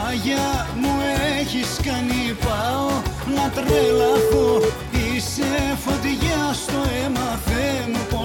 Μάγια μου έχεις κάνει, πάω να τρελαθώ. Είσαι φωτιά στο αίμα, Θεέ μου.